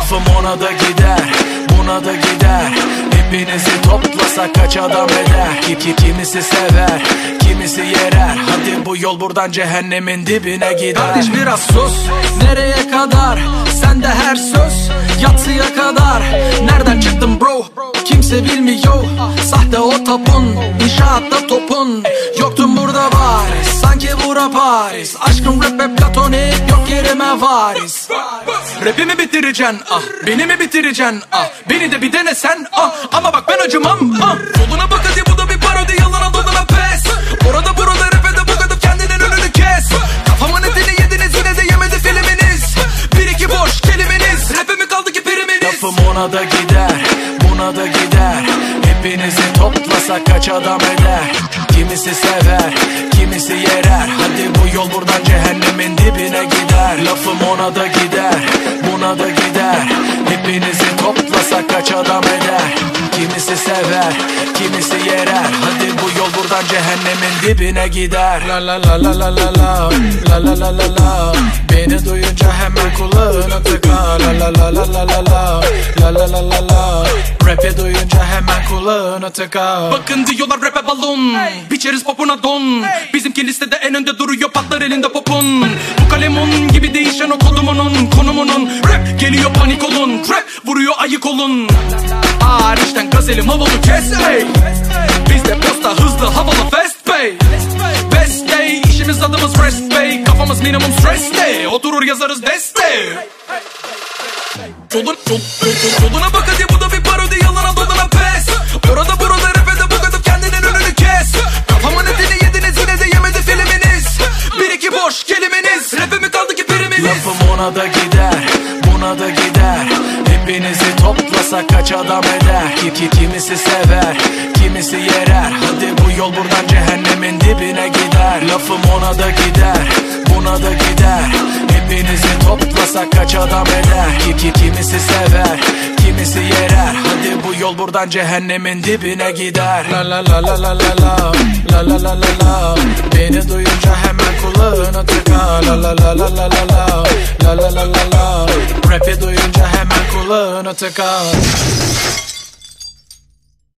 Lafım ona da gider, buna da gider. Hepinizi toplasak kaç adam eder? Kimisi sever, kimisi yerer. Hadi bu yol buradan cehennemin dibine gider. Kardeş biraz sus, nereye kadar? Sende her söz yatsıya kadar. Nereden çıktın bro? Kimse bilmiyor. Sahte o tapun, inşaatta topun. Yoktun burada varis, sanki bura Paris. Aşkım rap hep platonik, yok yerime varis. Rapimi bitireceksin, ah, beni mi bitireceksin, ah. Beni de bir denesen, ah, ama bak ben acımam, ah. Yoluna bak hadi, bu da bir parodi, yalana dolana pes. Orada burada rap'e de bu kadar kendinin önünü kes. Kafamın etini yediniz, yine de yemedi filminiz. Bir iki boş kelimeniz, rap'e mi kaldı ki priminiz? Lafım ona da gider, buna da gider. Hepinizi toplasak kaç adam eder? Kimisi sever, kimisi yerer. Hadi bu yol buradan cehennemin dibine gider. Lafım ona da gider, buna da gider. Hepinizi toplasak kaç adam eder? Kimisi sever, kimisi yerer. Hadi bu yol buradan cehennemin dibine gider. La la la la la la la, la la la la la. Beni duyunca hemen kulağına tıka. La la la la la la la, la la la la la. Rap'i duyunca hemen kulağına tıka. Bakın diyorlar rap'e balon, biçeriz popuna don. Bizimki listede en önde duruyor, patlar elinde popun. Bu kalemun gibi değişen o kodumunun, konumunun. Rap geliyor, panik olun, rap vuruyor, ayık olun. Hariçten gazelim havalı kes ey. Bizde posta hızlı havalı fast pay. Best day, işimiz adımız rest pay. Kafamız minimum stress day, oturur yazarız deste. Yoluna bak hadi, bu da bir parodi, yalana dolana pes. Orada burada rap'e de bu kadar kendinin önünü kes. Kafamın etini yediniz, yine de yemedi filminiz. Bir iki boş kelimeniz, rap'e mi kaldı ki priminiz? Lafım ona da gider, buna da gider. Hepinizi toplasak kaç adam eder? Kimisi sever, kimisi yerer. Hadi bu yol buradan cehennemin dibine gider. Lafım ona da gider, buna da gider. Hepinizi toplasak kaç adam eder? Kimisi sever, kimisi yerer. Hadi bu yol buradan cehennemin dibine gider. La la la la la la la, la la la la la. Beni duyunca hemen kulağına tıka. La la la la la la la, la la la la la. Rap'i duyunca hemen kulağına tıka.